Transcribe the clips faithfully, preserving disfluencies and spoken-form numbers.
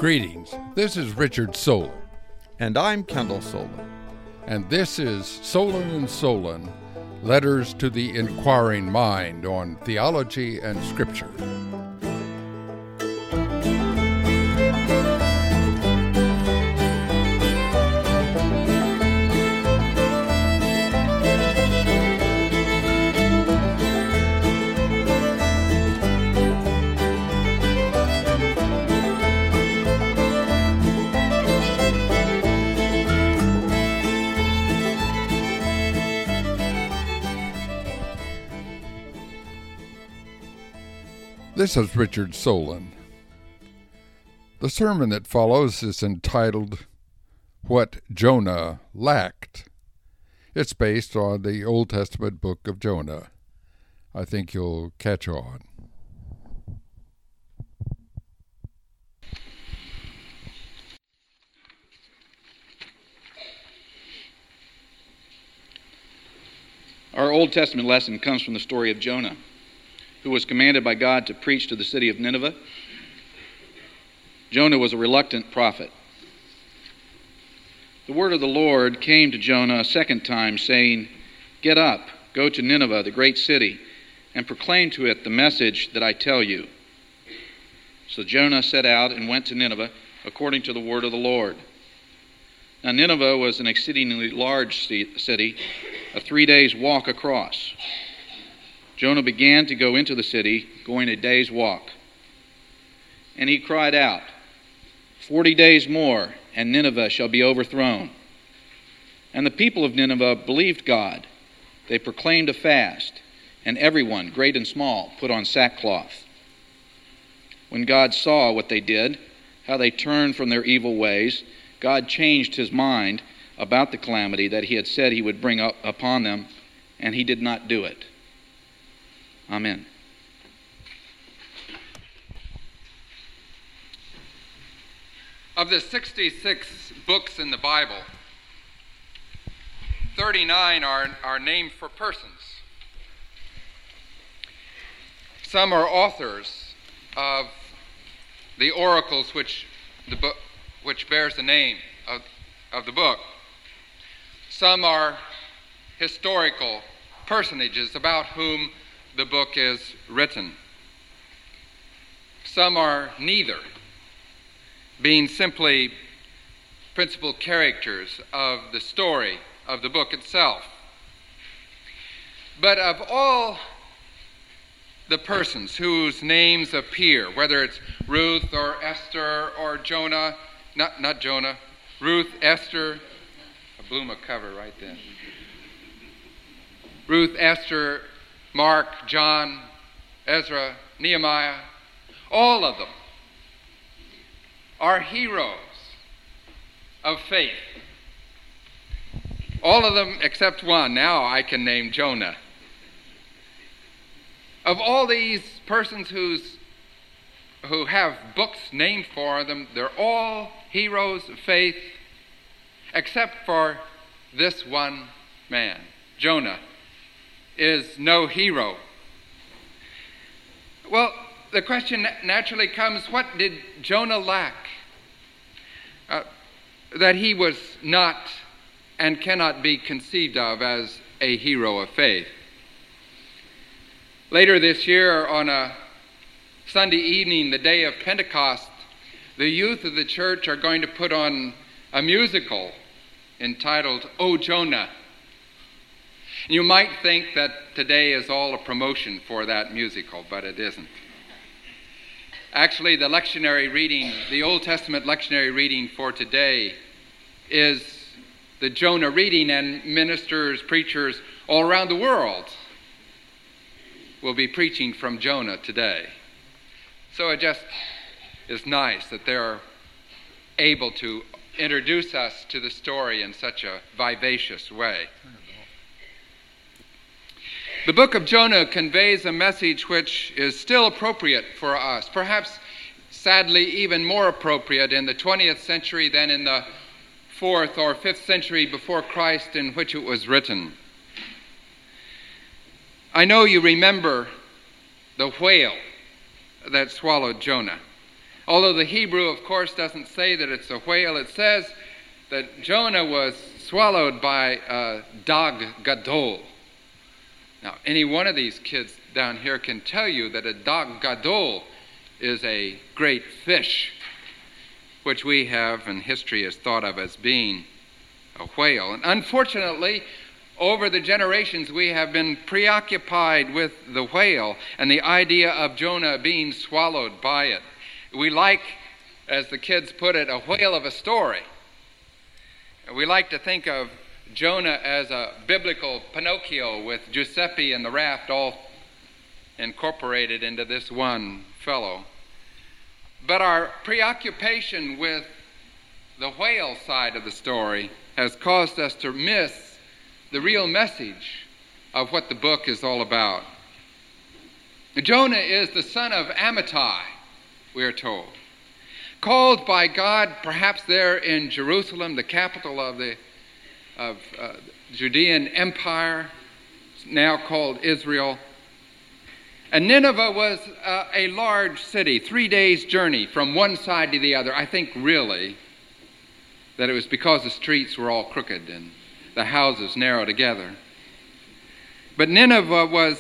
Greetings. This is Richard Solon. And I'm Kendall Solon. And this is Solon and Solon, Letters to the Inquiring Mind on Theology and Scripture. This is Richard Solon. The sermon that follows is entitled, What Jonah Lacked. It's based on the Old Testament book of Jonah. I think you'll catch on. Our Old Testament lesson comes from the story of Jonah, who was commanded by God to preach to the city of Nineveh. Jonah was a reluctant prophet. The word of the Lord came to Jonah a second time, saying, "Get up, go to Nineveh, the great city, and proclaim to it the message that I tell you." So Jonah set out and went to Nineveh according to the word of the Lord. Now Nineveh was an exceedingly large city, a three days' walk across. Jonah began to go into the city, going a day's walk. And he cried out, Forty days more, and Nineveh shall be overthrown. And the people of Nineveh believed God. They proclaimed a fast, and everyone, great and small, put on sackcloth. When God saw what they did, how they turned from their evil ways, God changed his mind about the calamity that he had said he would bring up upon them, and he did not do it. Amen. Of the sixty-six books in the Bible, thirty-nine are, are named for persons. Some are authors of the oracles which the book which bears the name of, of the book. Some are historical personages about whom the book is written. Some are neither, being simply principal characters of the story of the book itself. But of all the persons whose names appear, whether it's Ruth or Esther or Jonah, not, not Jonah, Ruth, Esther, I blew my cover right there. Ruth, Esther, Mark, John, Ezra, Nehemiah, all of them are heroes of faith. All of them except one. Now I can name Jonah. Of all these persons who's, who have books named for them, they're all heroes of faith except for this one man, Jonah. Is no hero. Well, the question naturally comes, what did Jonah lack uh, that he was not and cannot be conceived of as a hero of faith? Later this year, on a Sunday evening, the day of Pentecost, the youth of the church are going to put on a musical entitled, "O Jonah." You might think that today is all a promotion for that musical, but it isn't. Actually, the lectionary reading, the Old Testament lectionary reading for today is the Jonah reading, and ministers, preachers all around the world will be preaching from Jonah today. So it just is nice that they're able to introduce us to the story in such a vivacious way. The book of Jonah conveys a message which is still appropriate for us, perhaps sadly even more appropriate in the twentieth century than in the fourth or fifth century before Christ in which it was written. I know you remember the whale that swallowed Jonah. Although the Hebrew, of course, doesn't say that it's a whale, it says that Jonah was swallowed by a dag gadol. Now, any one of these kids down here can tell you that a dag gadol is a great fish, which we have in history has thought of as being a whale. And unfortunately, over the generations, we have been preoccupied with the whale and the idea of Jonah being swallowed by it. We like, as the kids put it, a whale of a story. We like to think of Jonah as a biblical Pinocchio with Giuseppe and the raft all incorporated into this one fellow. But our preoccupation with the whale side of the story has caused us to miss the real message of what the book is all about. Jonah is the son of Amittai, we are told. Called by God, perhaps there in Jerusalem, the capital of the of uh, Judean Empire, now called Israel. And Nineveh was uh, a large city, three days' journey from one side to the other. I think really that it was because the streets were all crooked and the houses narrow together. But Nineveh was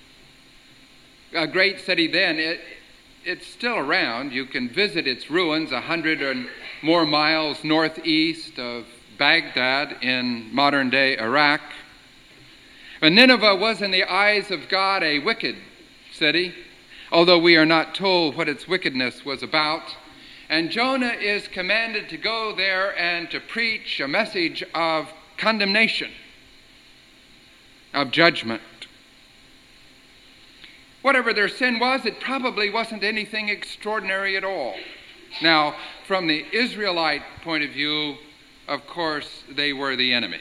a great city then. It, it's still around. You can visit its ruins a hundred or more miles northeast of Baghdad in modern-day Iraq. But Nineveh was in the eyes of God a wicked city, although we are not told what its wickedness was about. And Jonah is commanded to go there and to preach a message of condemnation, of judgment. Whatever their sin was, it probably wasn't anything extraordinary at all. Now, from the Israelite point of view, of course, they were the enemy.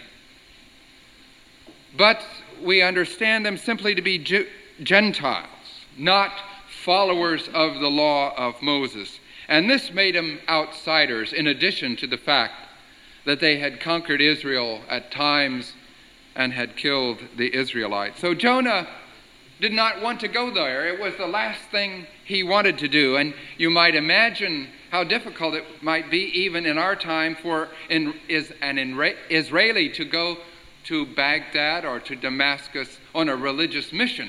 But we understand them simply to be Ju- Gentiles, not followers of the law of Moses. And this made them outsiders, in addition to the fact that they had conquered Israel at times and had killed the Israelites. So Jonah did not want to go there. It was the last thing he wanted to do. And you might imagine how difficult it might be even in our time for an Israeli to go to Baghdad or to Damascus on a religious mission.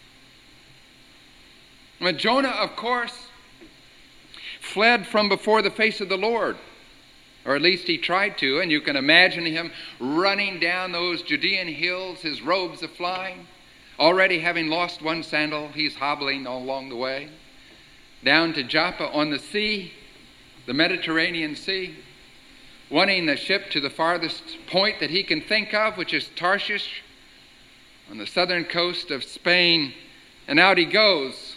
But Jonah, of course, fled from before the face of the Lord, or at least he tried to, and you can imagine him running down those Judean hills, his robes a flying. Already having lost one sandal, he's hobbling along the way. Down to Joppa on the sea, the Mediterranean Sea, wanting the ship to the farthest point that he can think of, which is Tarshish, on the southern coast of Spain. And out he goes.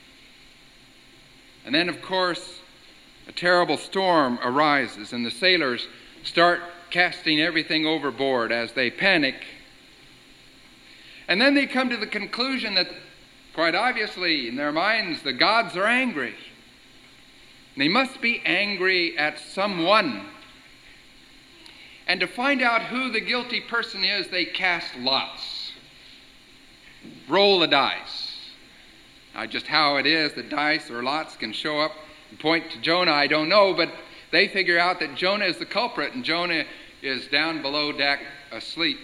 And then, of course, a terrible storm arises, and the sailors start casting everything overboard as they panic. And then they come to the conclusion that, quite obviously, in their minds, the gods are angry. They must be angry at someone. And to find out who the guilty person is, they cast lots. Roll the dice. Now, just how it is that dice or lots can show up and point to Jonah, I don't know, but they figure out that Jonah is the culprit, and Jonah is down below deck asleep.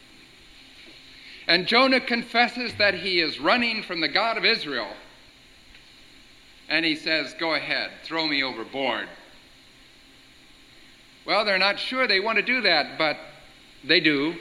And Jonah confesses that he is running from the God of Israel. And he says, go ahead, throw me overboard. Well, they're not sure they want to do that, but they do.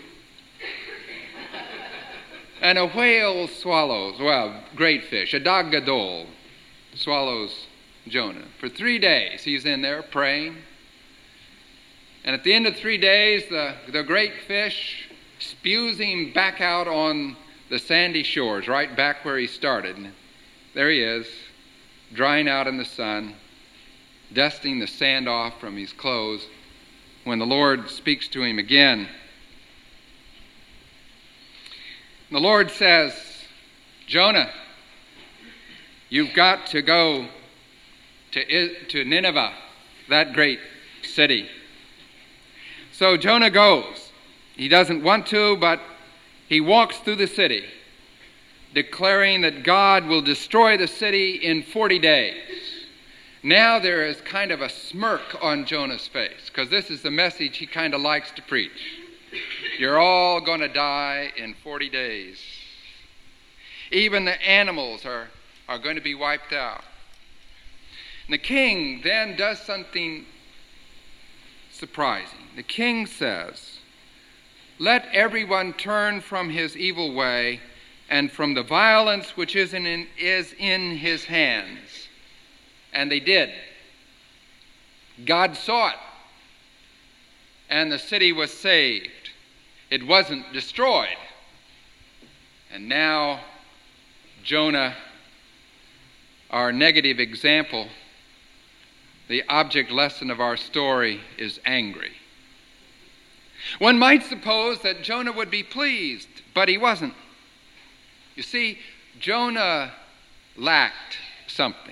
And a whale swallows, well, great fish, a dag gadol, swallows Jonah. For three days he's in there praying. And at the end of three days, the, the great fish spews him back out on the sandy shores, right back where he started. And there he is, drying out in the sun, dusting the sand off from his clothes, when the Lord speaks to him again. The Lord says, Jonah, you've got to go to, to Nineveh, that great city. So Jonah goes. He doesn't want to, but he walks through the city, declaring that God will destroy the city in forty days. Now there is kind of a smirk on Jonah's face, because this is the message he kind of likes to preach. You're all going to die in forty days. Even the animals are, are going to be wiped out. And the king then does something surprising. The king says, "Let everyone turn from his evil way and from the violence which is in, is in his hands." And they did. God saw it. And the city was saved. It wasn't destroyed. And now Jonah, our negative example, the object lesson of our story, is angry. One might suppose that Jonah would be pleased, but he wasn't. You see, Jonah lacked something.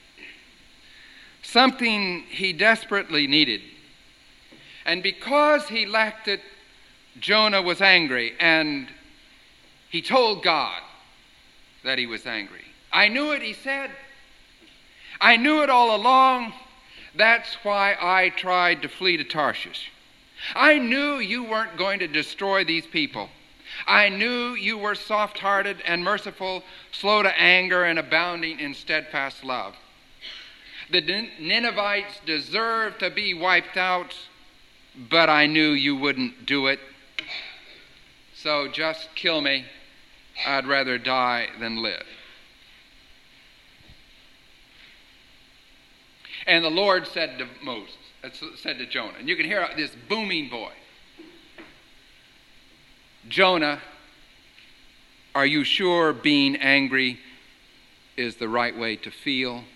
Something he desperately needed. And because he lacked it, Jonah was angry, and he told God that he was angry. "I knew it," he said. "I knew it all along. That's why I tried to flee to Tarshish. I knew you weren't going to destroy these people. I knew you were soft-hearted and merciful, slow to anger and abounding in steadfast love. The Ninevites deserve to be wiped out, but I knew you wouldn't do it. So just kill me. I'd rather die than live." And the Lord said to Moses, said to Jonah, and you can hear this booming voice, "Jonah, are you sure being angry is the right way to feel?"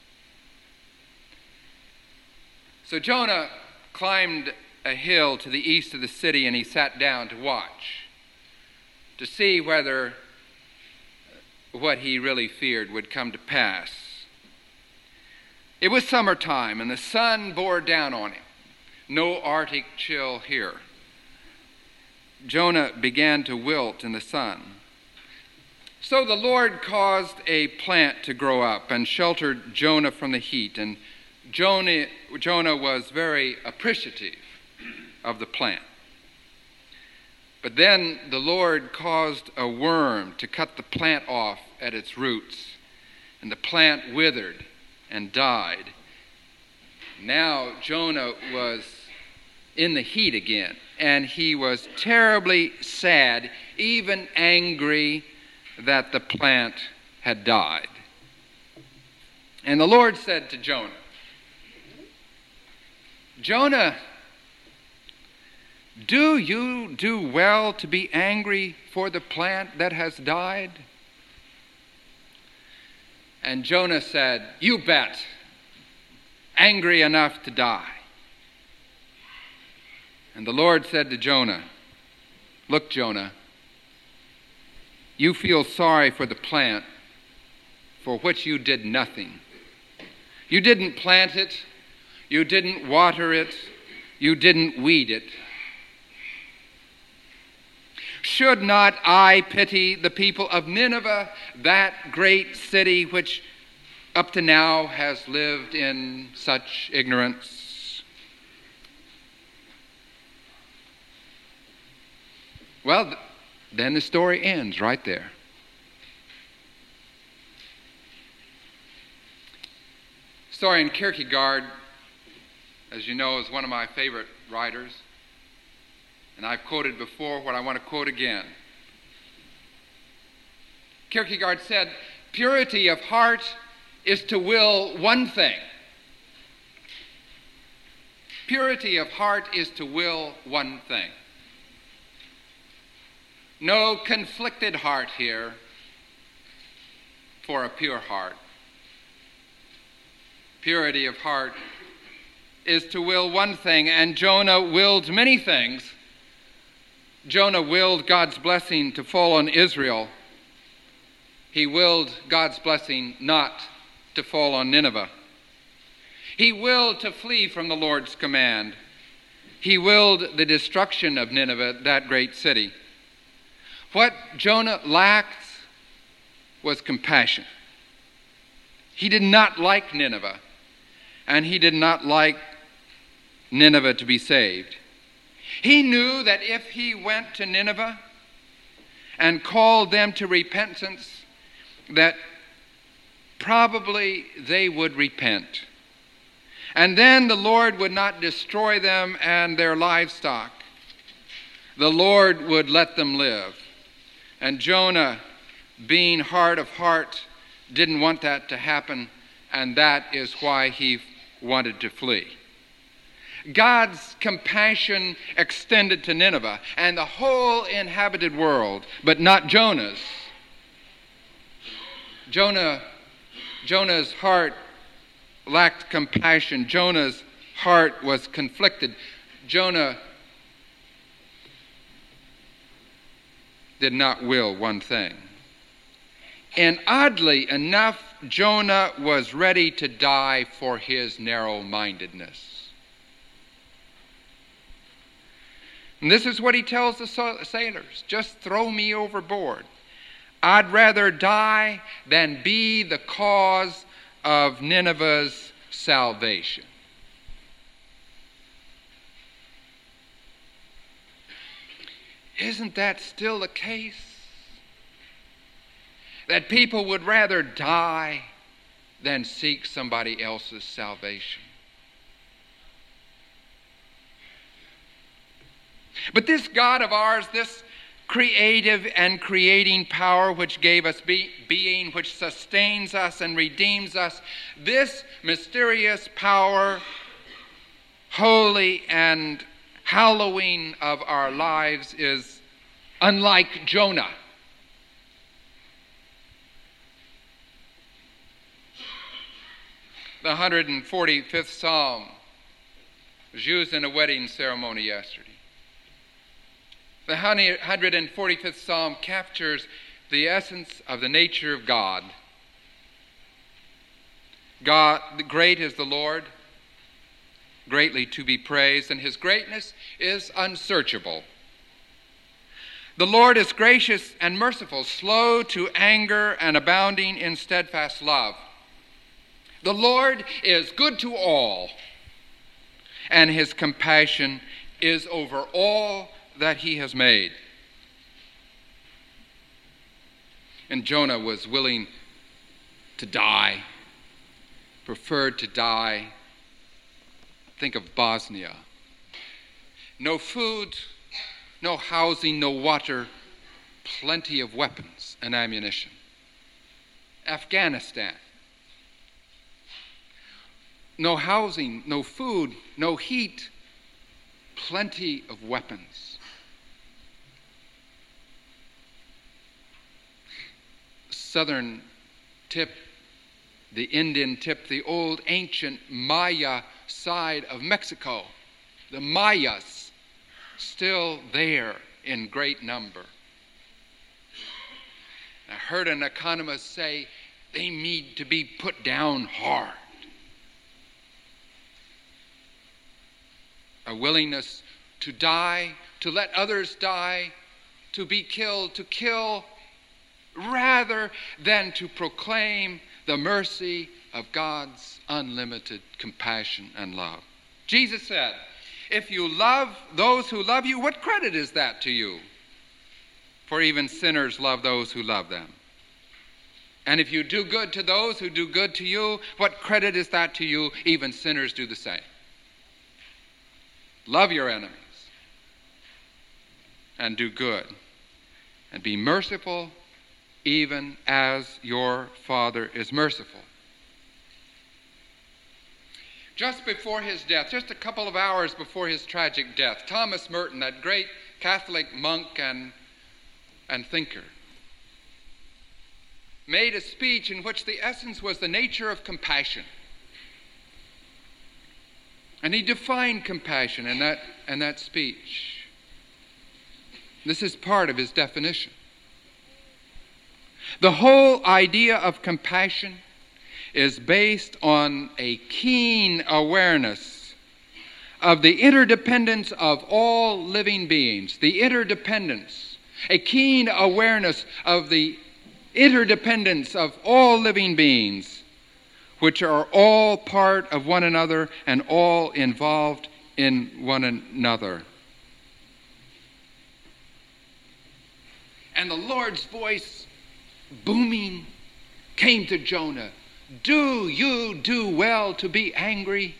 So Jonah climbed a hill to the east of the city, and he sat down to watch, to see whether what he really feared would come to pass. It was summertime, and the sun bore down on him. No Arctic chill here. Jonah began to wilt in the sun. So the Lord caused a plant to grow up and sheltered Jonah from the heat, and Jonah, Jonah was very appreciative of the plant. But then the Lord caused a worm to cut the plant off at its roots, and the plant withered and died. Now Jonah was in the heat again, and he was terribly sad, even angry that the plant had died. And the Lord said to Jonah, "Jonah, do you do well to be angry for the plant that has died?" And Jonah said, "You bet, angry enough to die." And the Lord said to Jonah, "Look, Jonah, you feel sorry for the plant for which you did nothing. You didn't plant it. You didn't water it. You didn't weed it. Should not I pity the people of Nineveh, that great city which up to now has lived in such ignorance?" Well, then the story ends right there. Soren Kierkegaard, as you know, is one of my favorite writers. And I've quoted before what I want to quote again. Kierkegaard said, "Purity of heart is to will one thing. Purity of heart is to will one thing." No conflicted heart here for a pure heart. Purity of heart is to will one thing, and Jonah willed many things. Jonah willed God's blessing to fall on Israel. He willed God's blessing not to fall on Nineveh. He willed to flee from the Lord's command. He willed the destruction of Nineveh, that great city. What Jonah lacked was compassion. He did not like Nineveh. and he did not like Nineveh to be saved. He knew that if he went to Nineveh and called them to repentance, that probably they would repent. And then the Lord would not destroy them and their livestock. The Lord would let them live. And Jonah, being hard of heart, didn't want that to happen, and that is why he wanted to flee. God's compassion extended to Nineveh and the whole inhabited world, but not Jonah's. Jonah, Jonah's heart lacked compassion. Jonah's heart was conflicted. Jonah did not will one thing. And oddly enough, Jonah was ready to die for his narrow-mindedness. And this is what he tells the sailors: just throw me overboard. I'd rather die than be the cause of Nineveh's salvation. Isn't that still the case? That people would rather die than seek somebody else's salvation. But this God of ours, this creative and creating power which gave us be- being, which sustains us and redeems us, this mysterious power, holy and hallowing of our lives, is unlike Jonah. The one hundred forty-fifth Psalm was used in a wedding ceremony yesterday. The one hundred forty-fifth Psalm captures the essence of the nature of God. God, great is the Lord, greatly to be praised, and his greatness is unsearchable. The Lord is gracious and merciful, slow to anger and abounding in steadfast love. The Lord is good to all, and his compassion is over all that he has made. And Jonah was willing to die, preferred to die. Think of Bosnia. No food, no housing, no water, plenty of weapons and ammunition. Afghanistan. No housing, no food, no heat, plenty of weapons. Southern tip, the Indian tip, the old ancient Maya side of Mexico. The Mayas still there in great number. I heard an economist say they need to be put down hard. A willingness to die, to let others die, to be killed, to kill, rather than to proclaim the mercy of God's unlimited compassion and love. Jesus said, if you love those who love you, what credit is that to you? For even sinners love those who love them. And if you do good to those who do good to you, what credit is that to you? Even sinners do the same. Love your enemies and do good and be merciful even as your Father is merciful. Just before his death, just a couple of hours before his tragic death, Thomas Merton, that great Catholic monk and, and thinker, made a speech in which the essence was the nature of compassion. And he defined compassion in that, in that speech. This is part of his definition. The whole idea of compassion is based on a keen awareness of the interdependence of all living beings, the interdependence, a keen awareness of the interdependence of all living beings, which are all part of one another and all involved in one another. And the Lord's voice, booming, came to Jonah. Do you do well to be angry?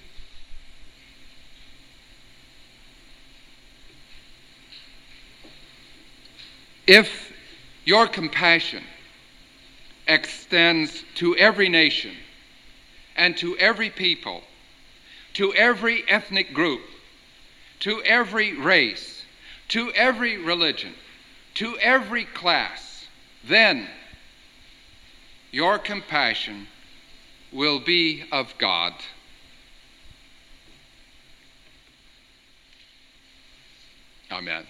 If your compassion extends to every nation and to every people, to every ethnic group, to every race, to every religion, to every class, then your compassion will be of God. Amen.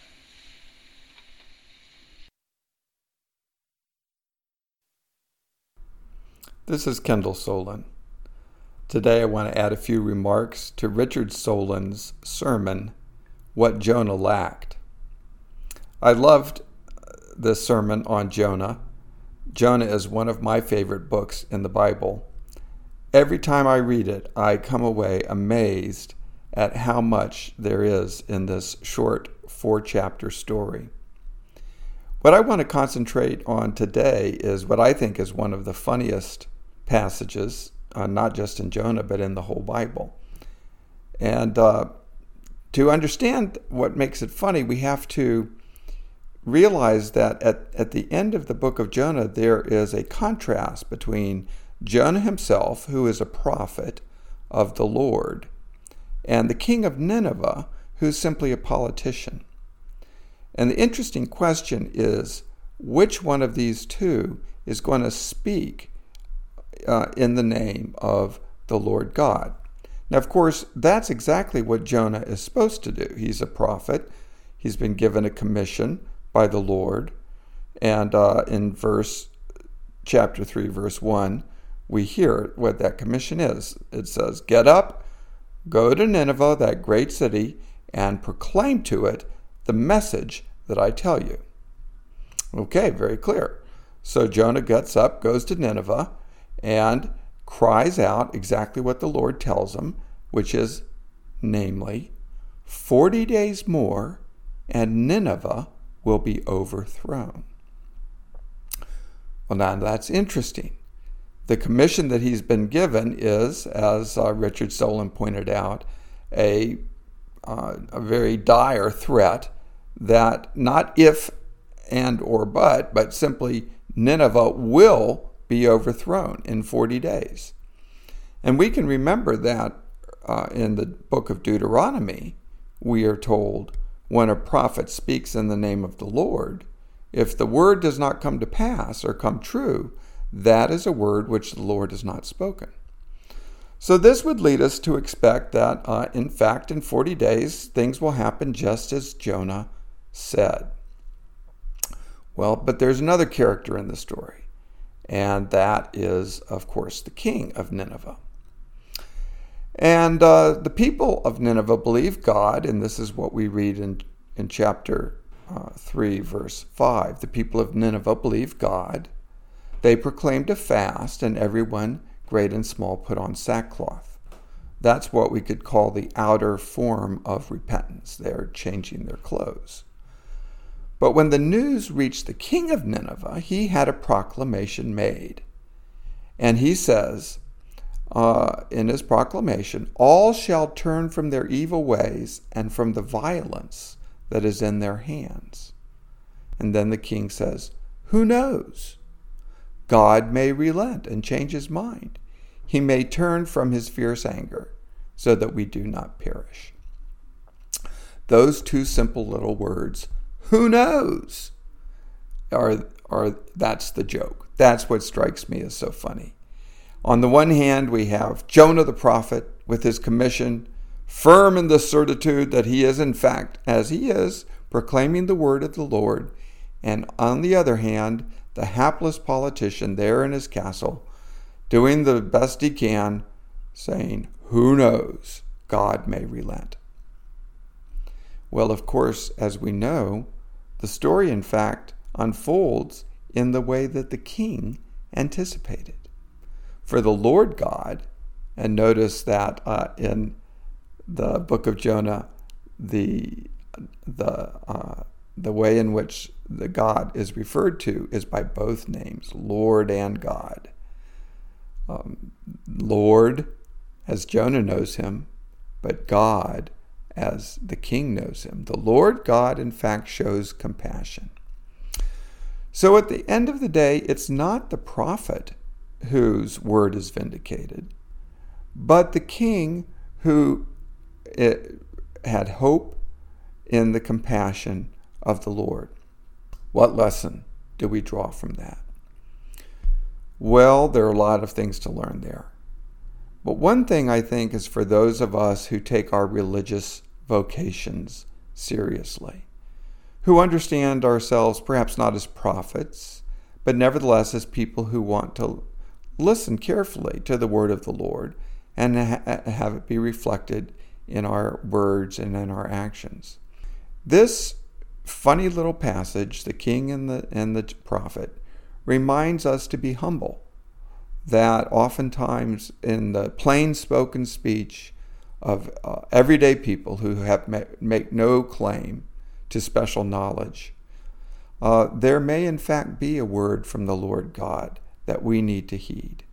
This is Kendall Solon. Today I want to add a few remarks to Richard Solon's sermon, What Jonah Lacked. I loved this sermon on Jonah. Jonah is one of my favorite books in the Bible. Every time I read it, I come away amazed at how much there is in this short four-chapter story. What I want to concentrate on today is what I think is one of the funniest passages, uh, not just in Jonah, but in the whole Bible. And uh, to understand what makes it funny, we have to realize that at, at the end of the book of Jonah, there is a contrast between Jonah himself, who is a prophet of the Lord, and the king of Nineveh, who's simply a politician. And the interesting question is, which one of these two is going to speak uh, in the name of the Lord God? Now, of course, that's exactly what Jonah is supposed to do. He's a prophet. He's been given a commission by the Lord. And uh, in verse chapter three, verse one, we hear what that commission is. It says, "Get up, go to Nineveh, that great city, and proclaim to it the message that I tell you." Okay, very clear. So Jonah gets up, goes to Nineveh, and cries out exactly what the Lord tells him, which is, namely, forty days more, and Nineveh will be overthrown. Well, now that's interesting. The commission that he's been given is, as uh, Richard Solon pointed out, a, uh, a very dire threat that not if and or but, but simply Nineveh will be overthrown in forty days. And we can remember that uh, in the book of Deuteronomy, we are told when a prophet speaks in the name of the Lord, if the word does not come to pass or come true, that is a word which the Lord has not spoken. So this would lead us to expect that, uh, in fact, in forty days, things will happen just as Jonah said. Well, but there's another character in the story, and that is, of course, the king of Nineveh. And uh, the people of Nineveh believe God, and this is what we read in, in chapter uh, three, verse five. The people of Nineveh believe God. They proclaimed a fast, and everyone, great and small, put on sackcloth. That's what we could call the outer form of repentance. They're changing their clothes. But when the news reached the king of Nineveh, he had a proclamation made. And he says uh, in his proclamation, "All shall turn from their evil ways and from the violence that is in their hands." And then the king says, "Who knows? God may relent and change his mind. He may turn from his fierce anger so that we do not perish." Those two simple little words, "Who knows?" Are, are, that's the joke. That's what strikes me as so funny. On the one hand, we have Jonah the prophet with his commission, firm in the certitude that he is, in fact, as he is, proclaiming the word of the Lord. And on the other hand, the hapless politician there in his castle, doing the best he can, saying, "Who knows? God may relent." Well, of course, as we know, the story, in fact, unfolds in the way that the king anticipated. for the Lord God. And notice that uh, in the book of Jonah, the the uh, the way in which the God is referred to is by both names, Lord and God. Um, Lord, as Jonah knows him, but God, as the king knows him. The Lord God, in fact, shows compassion. So at the end of the day, it's not the prophet whose word is vindicated, but the king who it, had hope in the compassion of the Lord. What lesson do we draw from that? Well, there are a lot of things to learn there. But one thing I think is for those of us who take our religious vocations seriously, who understand ourselves perhaps not as prophets, but nevertheless as people who want to listen carefully to the word of the Lord and ha- have it be reflected in our words and in our actions. This funny little passage, the king and the and the prophet, reminds us to be humble, that oftentimes in the plain spoken speech of uh, everyday people who have ma- make no claim to special knowledge, uh, there may in fact be a word from the Lord God that we need to heed.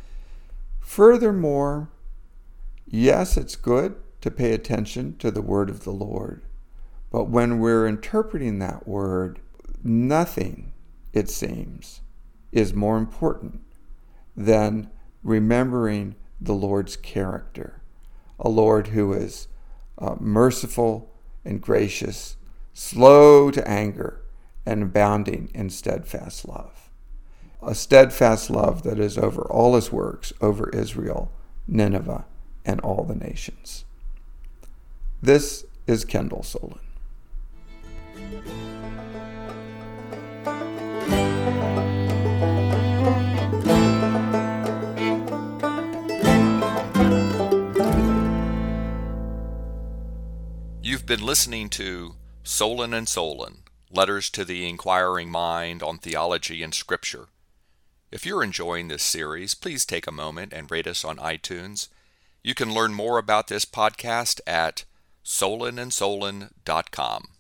Furthermore, yes, it's good to pay attention to the word of the Lord, but when we're interpreting that word, nothing, it seems, is more important than remembering the Lord's character, a Lord who is uh, merciful and gracious, slow to anger, and abounding in steadfast love. A steadfast love that is over all his works, over Israel, Nineveh, and all the nations. This is Kendall Solon. You've been listening to Solon and Solon, Letters to the Inquiring Mind on Theology and Scripture. If you're enjoying this series, please take a moment and rate us on iTunes. You can learn more about this podcast at solon and solon dot com.